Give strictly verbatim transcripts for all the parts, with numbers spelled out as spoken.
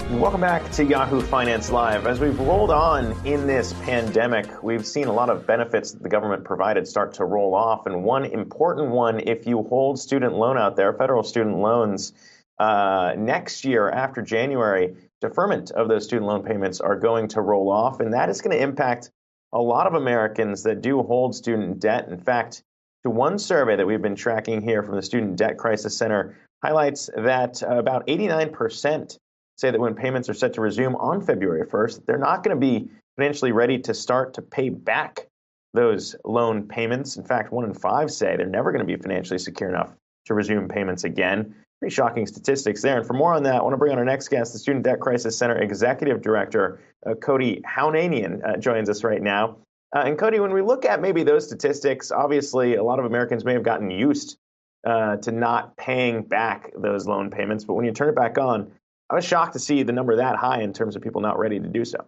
Welcome back to Yahoo Finance Live. As we've rolled on in this pandemic, we've seen a lot of benefits that the government provided start to roll off. And one important one, if you hold student loan out there, federal student loans, uh, next year after January, deferment of those student loan payments are going to roll off. And that is going to impact a lot of Americans that do hold student debt. In fact, to one survey that we've been tracking here from the Student Debt Crisis Center highlights that about eighty-nine percent say that when payments are set to resume on February first, they're not going to be financially ready to start to pay back those loan payments. In fact, one in five say they're never going to be financially secure enough to resume payments again. Pretty shocking statistics there. And for more on that, I want to bring on our next guest, the Student Debt Crisis Center Executive Director, uh, Cody Hounanian, uh, joins us right now. Uh, and Cody, when we look at maybe those statistics, obviously a lot of Americans may have gotten used uh, to not paying back those loan payments. But when you turn it back on, I was shocked to see the number that high in terms of people not ready to do so.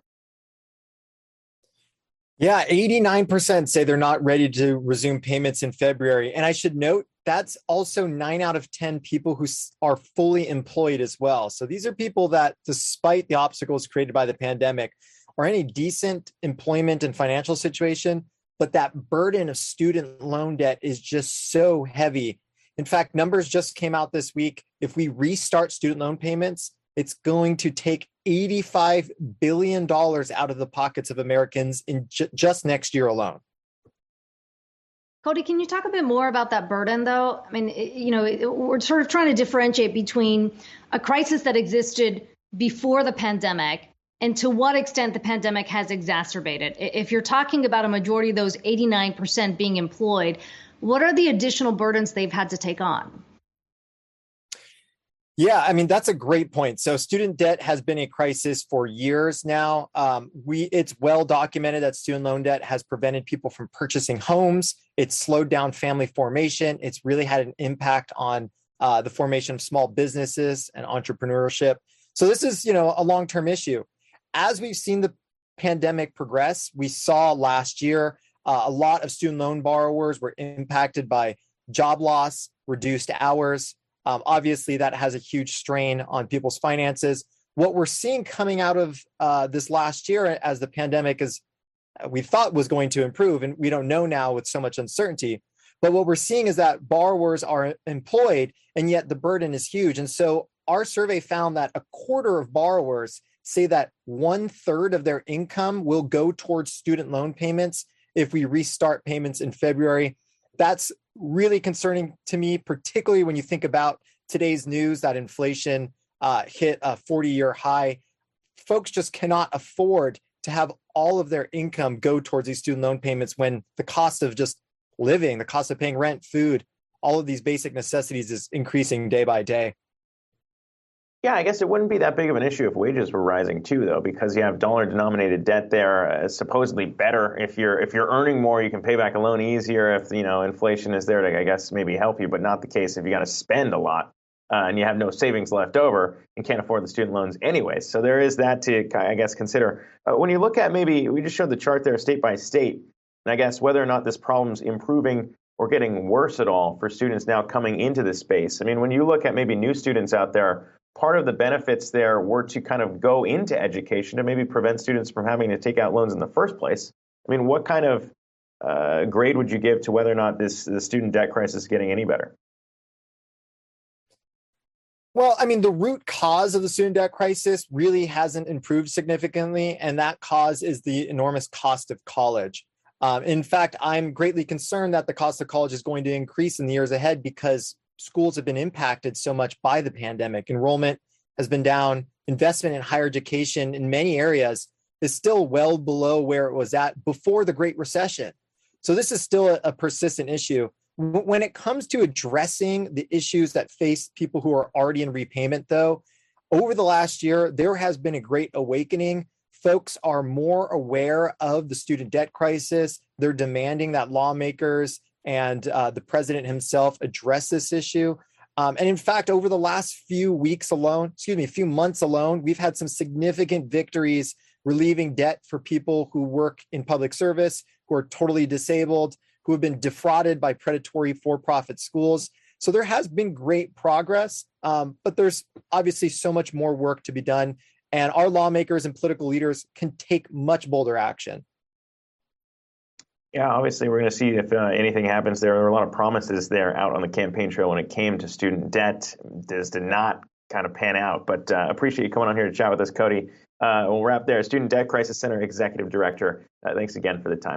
Yeah, eighty-nine percent say they're not ready to resume payments in February. And I should note, that's also nine out of ten people who are fully employed as well. So these are people that, despite the obstacles created by the pandemic, are in a decent employment and financial situation, but that burden of student loan debt is just so heavy. In fact, numbers just came out this week. If we restart student loan payments, it's going to take eighty-five billion dollars out of the pockets of Americans in ju- just next year alone. Cody, can you talk a bit more about that burden, though? I mean, it, you know, it, we're sort of trying to differentiate between a crisis that existed before the pandemic and to what extent the pandemic has exacerbated. If you're talking about a majority of those eighty-nine percent being employed, what are the additional burdens they've had to take on? Yeah, I mean, that's a great point. So student debt has been a crisis for years now. Um, we It's well documented that student loan debt has prevented people from purchasing homes. It's slowed down family formation. It's really had an impact on uh, the formation of small businesses and entrepreneurship. So this is, you know, a long-term issue. As we've seen the pandemic progress, we saw last year uh, a lot of student loan borrowers were impacted by job loss, reduced hours. Um, obviously, that has a huge strain on people's finances. What we're seeing coming out of uh, this last year, as the pandemic is, we thought was going to improve, and we don't know now with so much uncertainty. But what we're seeing is that borrowers are employed, and yet the burden is huge. And so our survey found that a quarter of borrowers say that one third of their income will go towards student loan payments if we restart payments in February. That's really concerning to me, particularly when you think about today's news that inflation uh, hit a forty-year high. Folks just cannot afford to have all of their income go towards these student loan payments when the cost of just living, the cost of paying rent, food, all of these basic necessities is increasing day by day. Yeah, I guess it wouldn't be that big of an issue if wages were rising too, though, because you have dollar-denominated debt there. Uh, supposedly better if you're if you're earning more, you can pay back a loan easier. If you know inflation is there to, I guess, maybe help you, but not the case if you got to spend a lot uh, and you have no savings left over and can't afford the student loans anyway. So there is that to, I guess, consider. Uh, when you look at maybe we just showed the chart there, state by state, and I guess whether or not this problem's improving or getting worse at all for students now coming into this space. I mean, when you look at maybe new students out there, part of the benefits there were to kind of go into education to maybe prevent students from having to take out loans in the first place. I mean, what kind of uh, grade would you give to whether or not this the student debt crisis is getting any better? Well, I mean, the root cause of the student debt crisis really hasn't improved significantly, and that cause is the enormous cost of college. Um, in fact, I'm greatly concerned that the cost of college is going to increase in the years ahead because schools have been impacted so much by the pandemic. Enrollment has been down. Investment in higher education in many areas is still well below where it was at before the Great Recession. So this is still a, a persistent issue. When it comes to addressing the issues that face people who are already in repayment, though, over the last year, there has been a great awakening. Folks are more aware of the student debt crisis. They're demanding that lawmakers and uh, the president himself address this issue. Um, and in fact, over the last few weeks alone, excuse me, a few months alone, we've had some significant victories relieving debt for people who work in public service, who are totally disabled, who have been defrauded by predatory for-profit schools. So there has been great progress, um, but there's obviously so much more work to be done. and our lawmakers and political leaders can take much bolder action. Yeah, obviously, we're going to see if uh, anything happens there. There were a lot of promises there out on the campaign trail when it came to student debt. This did not kind of pan out, but uh, appreciate you coming on here to chat with us, Cody. Uh, we'll wrap there. Student Debt Crisis Center Executive Director. Uh, thanks again for the time.